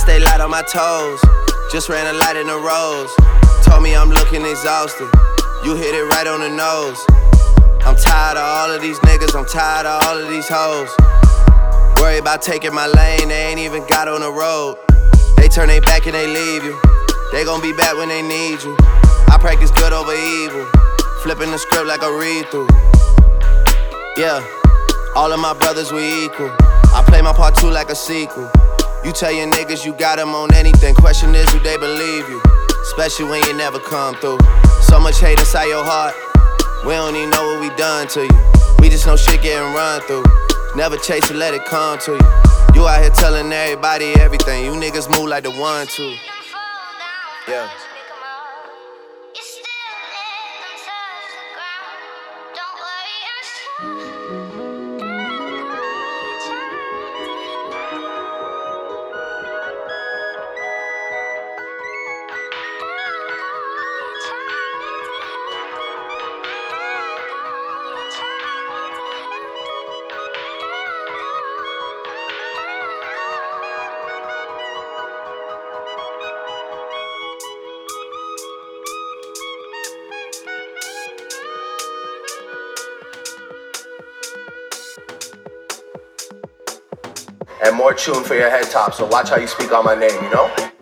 stay light on my toes. Just ran a light in the rose. Told me I'm looking exhausted. You hit it right on the nose. I'm tired of all of these niggas, I'm tired of all of these hoes. Worry about taking my lane, they ain't even got on the road. They turn their back and they leave you. They gon' be back when they need you. I practice good over evil, flipping the script like a read-through. Yeah, all of my brothers we equal. I play my part too like a sequel. You tell your niggas you got them on anything. Question is, do they believe you? Especially when you never come through. So much hate inside your heart. We don't even know what we done to you. We just know shit getting run through. Never chase it, let it come to you. You out here telling everybody everything. You niggas move like the 1-2. Yeah. And more tune for your head top, so watch how you speak on my name, you know?